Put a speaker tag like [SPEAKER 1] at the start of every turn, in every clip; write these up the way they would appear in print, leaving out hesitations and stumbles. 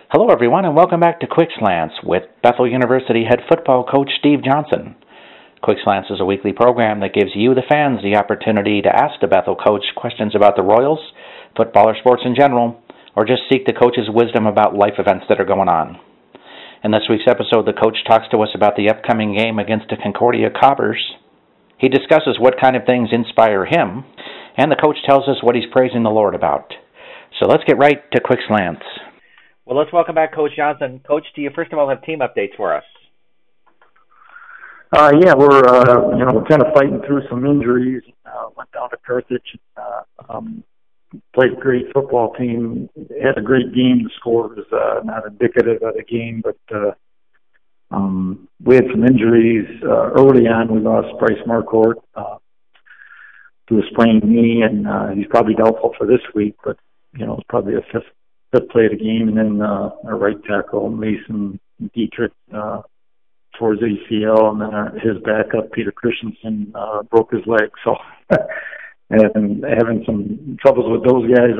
[SPEAKER 1] Hello, everyone, and welcome back to Quick Slants with Bethel University head football coach Steve Johnson. Quick Slants is a weekly program that gives you, the fans, the opportunity to ask the Bethel coach questions about the Royals, football or sports in general, or just seek the coach's wisdom about life events that are going on. In this week's episode, the coach talks to us about the upcoming game against the Concordia Cobbers. He discusses what kind of things inspire him, and the coach tells us what he's praising the Lord about. So let's get right to Quick Slants.
[SPEAKER 2] Well, let's welcome back Coach Johnson. Coach, do you first of all have team updates for us?
[SPEAKER 3] Yeah, we're kind of fighting through some injuries. Went down to Carthage, played a great football team. Had a great game. The score was not indicative of the game, but we had some injuries early on. We lost Bryce Marcourt to a sprained knee, and he's probably doubtful for this week. But it's probably a fifth play of the game, and then our right tackle Mason Dietrich towards ACL, and then his backup Peter Christensen broke his leg. So, and having some troubles with those guys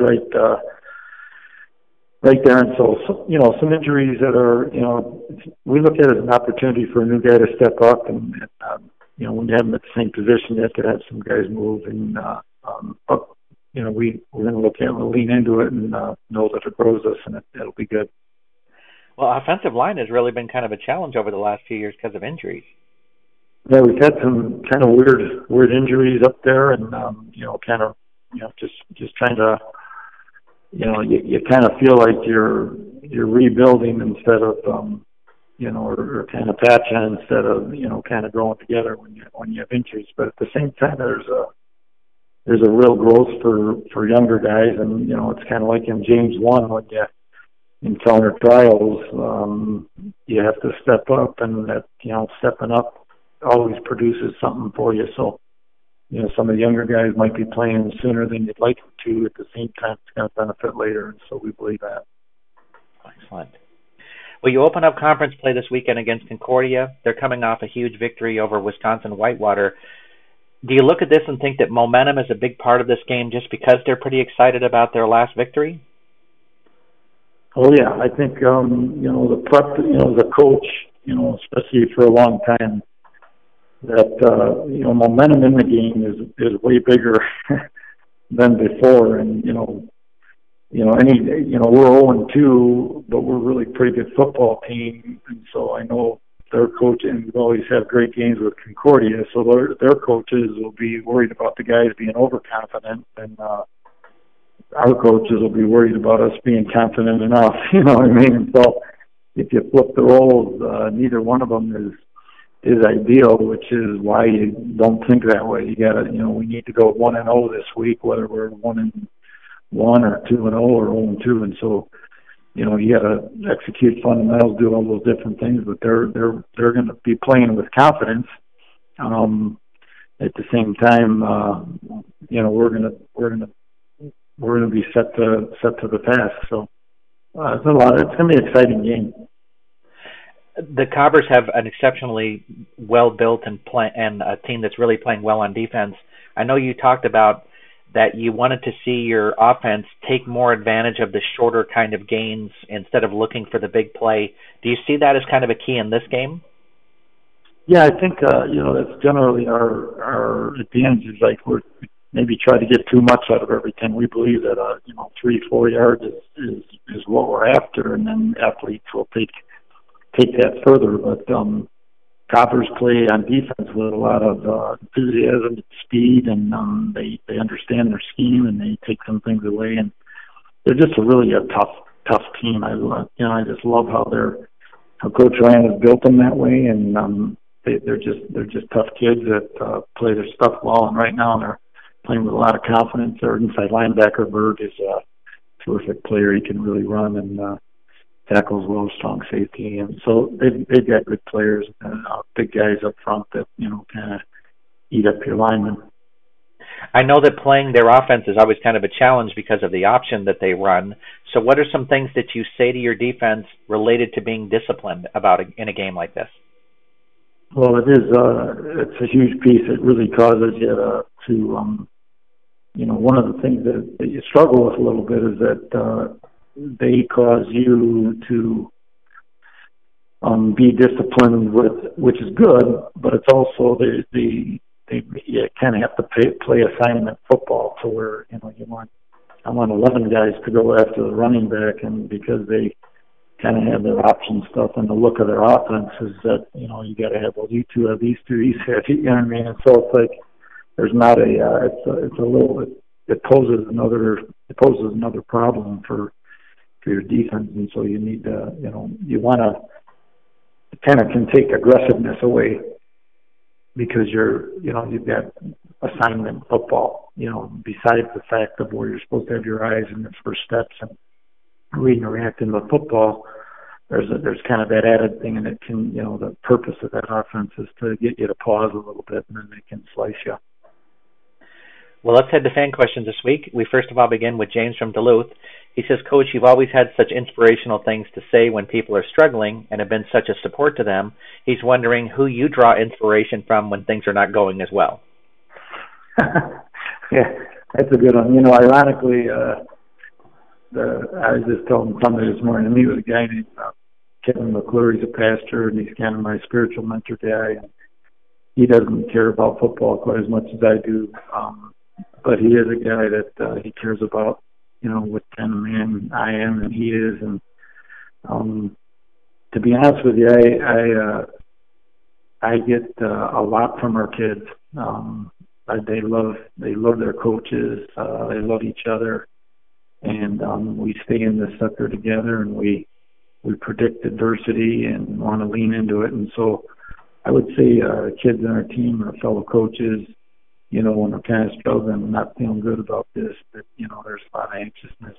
[SPEAKER 3] right there, and so some injuries that are we look at it as an opportunity for a new guy to step up, and when you have them at the same position, you have to have some guys move, and but we're going to look at it and lean into it and know that it grows us, and it'll be good.
[SPEAKER 2] Well, offensive line has really been kind of a challenge over the last few years because of injuries.
[SPEAKER 3] Yeah, we've had some kind of weird injuries up there, and just trying to, you kind of feel like you're rebuilding instead of or kind of patching instead of kind of growing together when you have injuries. But at the same time, there's a real growth for younger guys, and it's kind of like in James 1 when you encounter trials, you have to step up, and that stepping up always produces something for you. So some of the younger guys might be playing sooner than you'd like them to. At the same time, it's going to benefit later, and so we believe that.
[SPEAKER 2] Excellent. Well, you open up conference play this weekend against Concordia. They're coming off a huge victory over Wisconsin Whitewater. Do you look at this and think that momentum is a big part of this game just because they're pretty excited about their last victory?
[SPEAKER 3] Oh, yeah. I think, the prep, as a coach, especially for a long time, that, momentum in the game is way bigger than before. And, we're 0-2, but we're a really pretty good football team. And so I know their coach, and we've always had great games with Concordia, so their coaches will be worried about the guys being overconfident, and our coaches will be worried about us being confident enough, you know what I mean? And so if you flip the roles, neither one of them is ideal, which is why you don't think that way. You got to, we need to go 1-0 this week, whether we're 1-1 or 2-0 or 0-2, and so you got to execute fundamentals, do all those different things, but they're going to be playing with confidence. At the same time, we're going to be set to the task. So it's going to be an exciting game.
[SPEAKER 2] The Cobbers have an exceptionally well built and a team that's really playing well on defense. I know you talked about that you wanted to see your offense take more advantage of the shorter kind of gains instead of looking for the big play. Do you see that as kind of a key in this game?
[SPEAKER 3] Yeah, I think, that's generally our advantage is like we maybe try to get too much out of everything. We believe that, 3-4 yards is what we're after, and then athletes will take that further. But Cobbers play on defense with a lot of enthusiasm and speed, and they understand their scheme, and they take some things away, and they're just really a tough team. I just love how Coach Ryan has built them that way, and they're just tough kids that play their stuff well, and right now they're playing with a lot of confidence. Their inside linebacker Berg is a terrific player. He can really run and tackles well, strong safety, and so they've got good players, big guys up front that kind of eat up your linemen.
[SPEAKER 2] I know that playing their offense is always kind of a challenge because of the option that they run. So, what are some things that you say to your defense related to being disciplined about in a game like this?
[SPEAKER 3] Well, it is. It's a huge piece. It really causes you to one of the things that you struggle with a little bit is that they cause you to be disciplined with, which is good, but it's also you kind of have to play assignment football to where, I want 11 guys to go after the running back, and because they kind of have their option stuff and the look of their offense is that, you got to have, well, you two have these two, these have, you know what I mean? And so it's like, there's not it's a little bit, it poses another problem for your defense. And so you need to, you want to kind of can take aggressiveness away because you've got assignment football, besides the fact of where you're supposed to have your eyes in the first steps and reading and reacting to football. There's kind of that added thing, and it can, the purpose of that offense is to get you to pause a little bit, and then they can slice you.
[SPEAKER 2] Well, let's head to fan questions this week. We first of all begin with James from Duluth. He says, Coach, you've always had such inspirational things to say when people are struggling and have been such a support to them. He's wondering who you draw inspiration from when things are not going as well.
[SPEAKER 3] Yeah, that's a good one. Ironically, I was just telling somebody this morning, he was a guy named Kevin McClure. He's a pastor, and he's kind of my spiritual mentor guy. And he doesn't care about football quite as much as I do, but he is a guy that he cares about, what kind of man I am and he is. And to be honest with you, I get a lot from our kids. They love their coaches. They love each other. And we stay in this sucker together, and we predict adversity and want to lean into it. And so I would say kids on our team, our fellow coaches, when we're kind of struggling and not feeling good about this, that, there's a lot of anxiousness.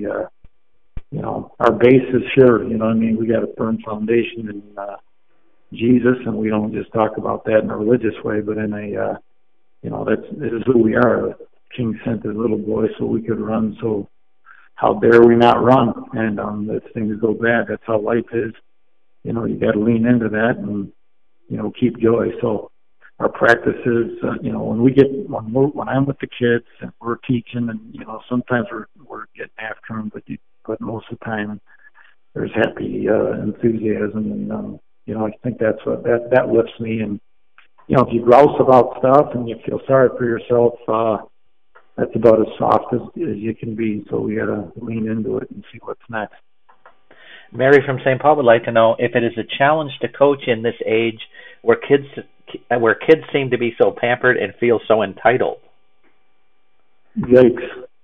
[SPEAKER 3] Our base is sure, we got a firm foundation in Jesus, and we don't just talk about that in a religious way, but in a, this is who we are. King sent his little boy so we could run, so how dare we not run? And if things go bad, that's how life is. You got to lean into that and, keep joy. So our practices, when I'm with the kids and we're teaching, and sometimes we're getting after them, but most of the time there's happy enthusiasm, and I think that's what that lifts me. And if you grouse about stuff and you feel sorry for yourself, that's about as soft as you can be. So we got to lean into it and see what's next.
[SPEAKER 2] Mary from St. Paul would like to know if it is a challenge to coach in this age where kids seem to be so pampered and feel so entitled.
[SPEAKER 3] Yikes.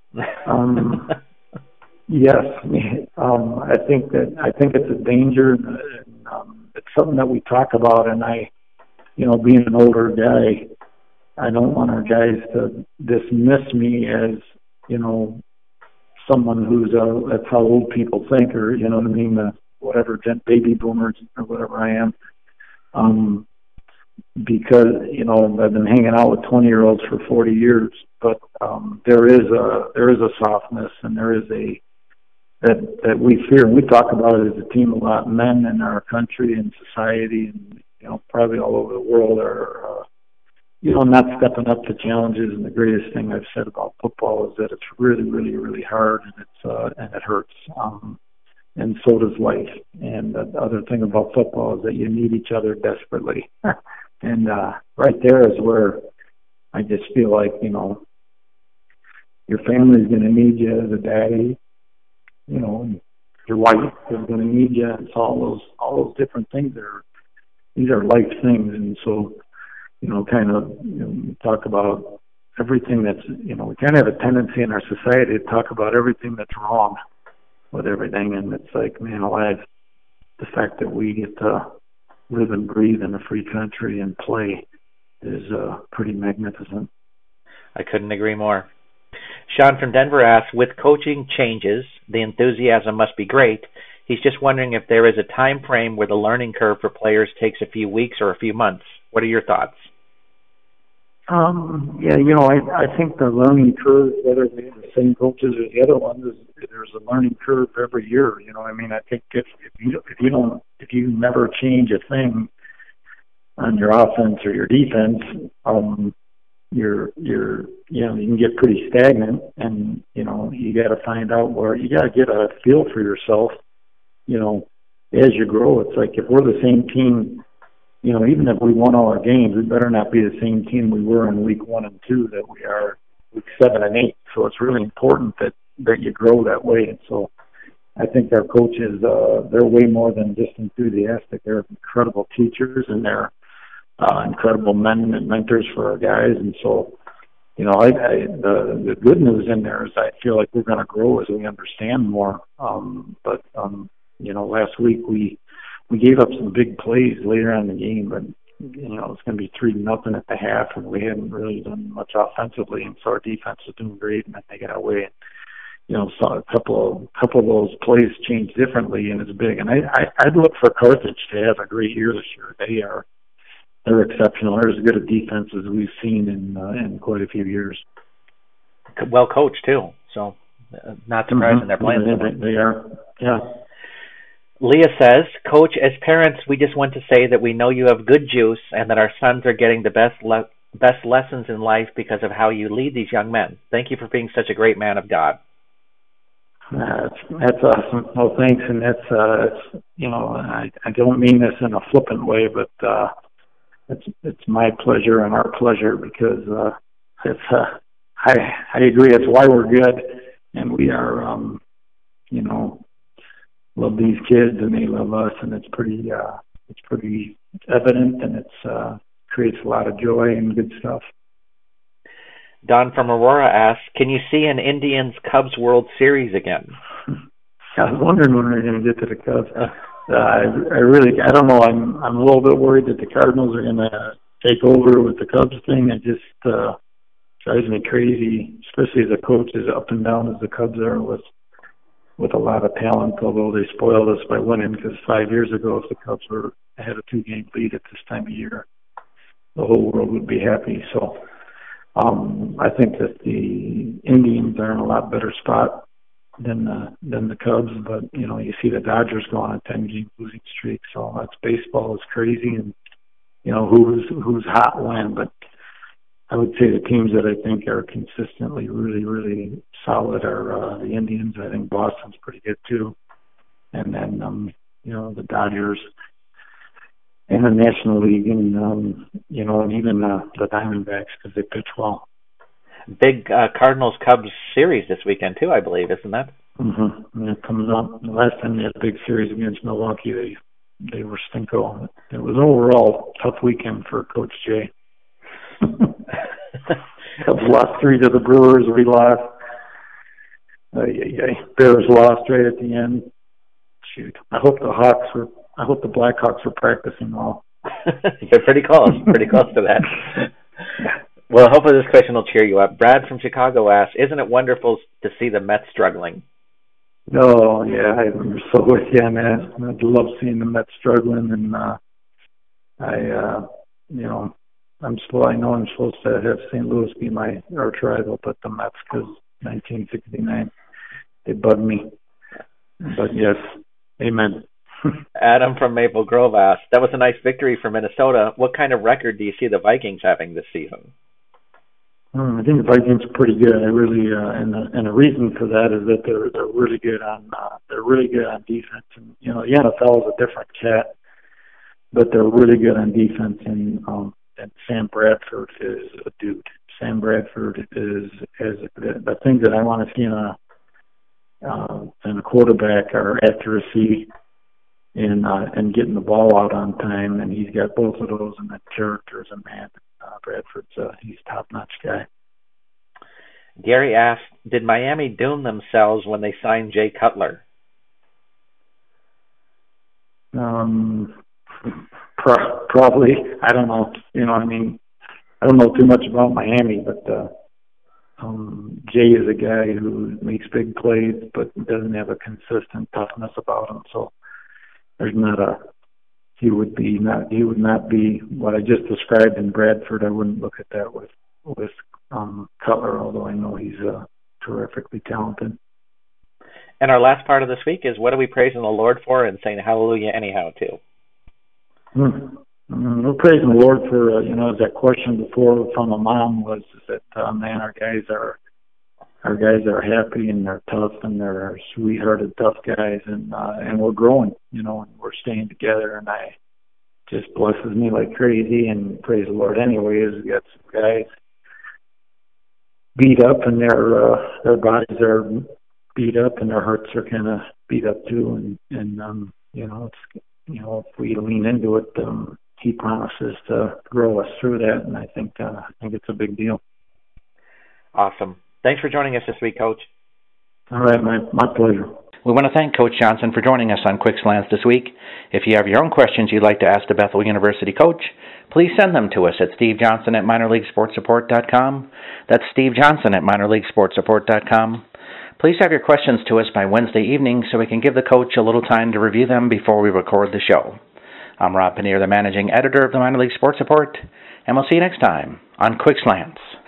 [SPEAKER 3] Yes. I think it's a danger, and it's something that we talk about. And being an older guy, I don't want our guys to dismiss me as, someone who's that's how old people think, or whatever, baby boomers or whatever I am. Because I've been hanging out with 20-year-olds for 40 years, but there is a softness, and there is that we fear, and we talk about it as a team a lot. Men in our country and society, and probably all over the world are not stepping up to challenges. And the greatest thing I've said about football is that it's really, really, really hard, and it hurts. And so does life. And the other thing about football is that you need each other desperately. And right there is where I just feel like, your family's going to need you as a daddy. Your wife is going to need you. It's all those different things. These are life things. And so, talk about everything that's, we kind of have a tendency in our society to talk about everything that's wrong with everything. And it's like, man alive, the fact that we get to live and breathe in a free country and play is pretty magnificent.
[SPEAKER 2] I couldn't agree more. Sean from Denver asks, with coaching changes, the enthusiasm must be great. He's just wondering if there is a time frame where the learning curve for players takes a few weeks or a few months. What are your thoughts?
[SPEAKER 3] I think the learning curve, whether they're the same coaches or the other ones, there's a learning curve every year. I think if you never change a thing on your offense or your defense, you can get pretty stagnant, and you got to find out where you got to get a feel for yourself. As you grow, it's like if we're the same team, even if we won all our games, we better not be the same team we were in week 1 and 2 that we are week 7 and 8. So it's really important that you grow that way. And so I think our coaches, they're way more than just enthusiastic. They're incredible teachers, and they're incredible men and mentors for our guys. And so, the good news in there is I feel like we're going to grow as we understand more. But last week we gave up some big plays later on in the game, but it's going to be 3-0 at the half, and we hadn't really done much offensively, and so our defense was doing great, and then they got away. So a couple of those plays changed differently, and it's big. And I'd look for Carthage to have a great year this year. They're exceptional. They're as good a defense as we've seen in quite a few years.
[SPEAKER 2] Well coached too, so not surprising they're playing.
[SPEAKER 3] They are, yeah.
[SPEAKER 2] Leah says, Coach, as parents, we just want to say that we know you have good juice and that our sons are getting the best lessons in life because of how you lead these young men. Thank you for being such a great man of God.
[SPEAKER 3] That's awesome. Well, thanks, and that's I don't mean this in a flippant way, but it's my pleasure and our pleasure because I agree. That's why we're good, and we are love these kids and they love us, and it's pretty evident, and it's creates a lot of joy and good stuff.
[SPEAKER 2] Don from Aurora asks, can you see an Indians-Cubs World Series again?
[SPEAKER 3] I was wondering when we were going to get to the Cubs. I don't know. I'm a little bit worried that the Cardinals are going to take over with the Cubs thing. It just drives me crazy, especially as a coach, as up and down as the Cubs are with a lot of talent, although they spoiled us by winning, because 5 years ago, if the Cubs had a 2-game lead at this time of year, the whole world would be happy. So I think that the Indians are in a lot better spot than the Cubs, but you see the Dodgers go on a 10-game losing streak, so that's baseball is crazy, and who's hot when. But I would say the teams that I think are consistently really, really solid are the Indians. I think Boston's pretty good too, and then the Dodgers and the National League, and and even the Diamondbacks, because they pitch well.
[SPEAKER 2] Big Cardinals-Cubs series this weekend too, I believe, isn't that?
[SPEAKER 3] Mm-hmm. Yeah, it comes up. The last time they had a big series against Milwaukee, they were stinko. It was overall a tough weekend for Coach Jay. Cubs lost 3 to the Brewers. We lost. Bears lost right at the end. Shoot. I hope the Blackhawks were practicing well.
[SPEAKER 2] You're pretty close. Pretty close to that. Well, hopefully this question will cheer you up. Brad from Chicago asks, isn't it wonderful to see the Mets struggling?
[SPEAKER 3] Oh, yeah, I'm so with you, man. I love seeing the Mets struggling, and I know I'm supposed to have St. Louis be my arch rival, but the Mets, because 1969, they bug me. But yes, amen.
[SPEAKER 2] Adam from Maple Grove asked, that was a nice victory for Minnesota. What kind of record do you see the Vikings having this season?
[SPEAKER 3] I think the Vikings are pretty good. I really, and the reason for that is that they're really good on defense. And the NFL is a different cat, but they're really good on defense. And Sam Bradford is a dude. Sam Bradford is the things that I want to see in a quarterback are accuracy and getting the ball out on time, and he's got both of those, and that character as a man. Bradford's he's a top-notch guy.
[SPEAKER 2] Gary asked, did Miami doom themselves when they signed Jay Cutler?
[SPEAKER 3] Probably. I don't know. I don't know too much about Miami, but Jay is a guy who makes big plays but doesn't have a consistent toughness about him. So there's he would not be what I just described in Bradford. I wouldn't look at that with Cutler, although I know he's terrifically talented.
[SPEAKER 2] And our last part of this week is, what are we praising the Lord for and saying hallelujah anyhow to?
[SPEAKER 3] We're praising the Lord for, that question before from a mom was that, man, our guys are happy and they're tough and they're sweethearted, tough guys, and we're growing, and we're staying together, and I just blesses me like crazy, and praise the Lord anyways. We got some guys beat up and their bodies are beat up and their hearts are kind of beat up too, and it's, if we lean into it, he promises to grow us through that, and I think it's a big deal.
[SPEAKER 2] Awesome. Thanks for joining us this week, Coach.
[SPEAKER 3] All right, my pleasure.
[SPEAKER 1] We want to thank Coach Johnson for joining us on Quick Slants this week. If you have your own questions you'd like to ask the Bethel University coach, please send them to us at stevejohnson@minorleaguesportsupport.com. That's Steve Johnson at minorleaguesportsupport.com. Please have your questions to us by Wednesday evening so we can give the coach a little time to review them before we record the show. I'm Rob Paneer, the managing editor of the Minor League Sports Report, and we'll see you next time on Quick Slants.